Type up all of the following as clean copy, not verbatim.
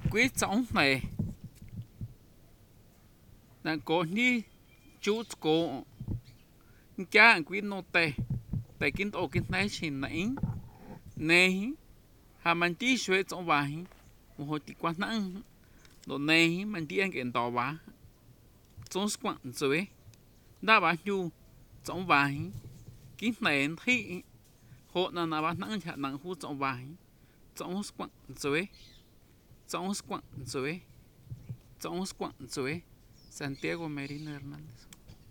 quý sống này là có ní chút cổ cha quý nô tê tại kiến tổ kiến này chỉ nãy này hà mình tí xuế trong vài một hồi tí quan năng đồ này mình tí ăn kiện tỏ bá trong quảng dưới đa bá nhu trong vài kiến này thị hộ là bá năng chả năng hút trong vài trong quảng dưới trong quảng dưới trong quảng dưới Santiago Merino Hernández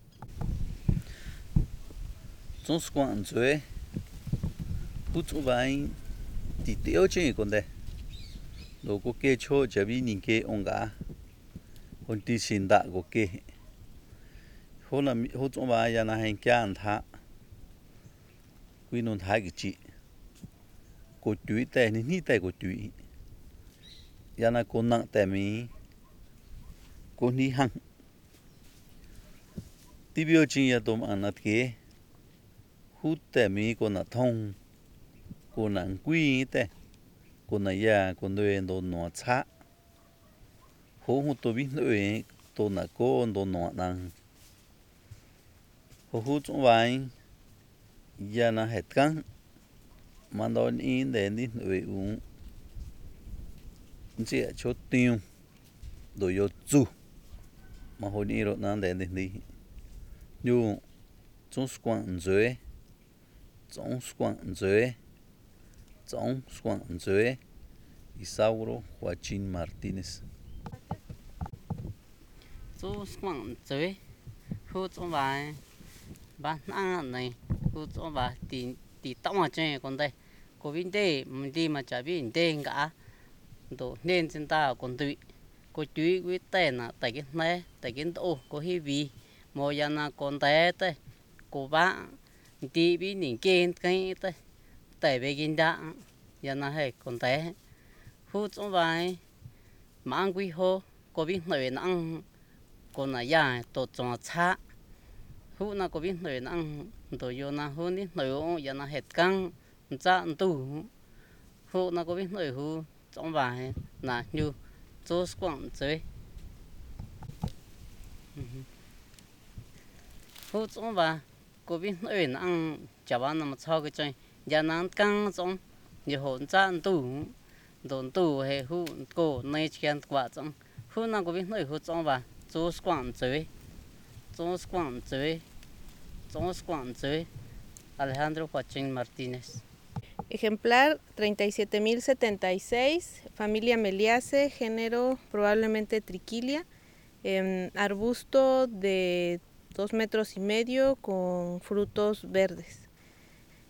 trong quảng dưới hút trong vài thì tiêu chuyện còn đây đồ có kê cho chỉ vì nhìn kê ông cả còn tí xin đã có kê hôm là hút trong vài giờ này hành kia thả quy nôn thái cái chị cô túi tè nên ní tè cô túi giờ này cô nặng tè mi cô ní hăng tí biểu trình giờ tôm ăn nát kia hút tè mi cô nặng thông cô nặng quý tè cô nặng ya cô nuôi đồ nọ chả hút tôi biết nuôi tôi nặng cô đồ nọ năng hút trong vài giờ là hết căng mà đón in đến đi nuôi uống chỉ cho tiêu đồ vô chu mà hồi đi rồi nó đến đi nhưng trong quảng dưới Isauro Joaquín Martínez chú quảng dưới hút trong vài bán ăn này hút trong vài thì tông ở trên con đây có viên tê mình đi mà chả biết tên cả đồ nên chúng ta còn tụi có chú với tên là tại cái này tại cái tổ có hi vì mỗi giờ là con té tê cô bác đi biết những cái tê tại về kinh đã giờ là hay còn té hút trong vài mà ăn quý hô có biết người ăn còn là dài tổ tròn xa hút na có biết người ăn tổ vô na hút đi người giờ là hết căng cha tu hút na có biết người hút trong vài là như chỗ quảng dưới hút trong vài có biết người ăn chả bao nằm sau cái chơi giờ nó căng trong nhiều hồn cha tu đồn tu hay hút cổ này chuyện quả trong hút na có biết người hút trong vài chỗ quảng dưới Alejandro Joaquín Martínez. Ejemplar 37.076, familia Meliaceae, género probablemente Triquilia, arbusto de 2,5 metros con frutos verdes.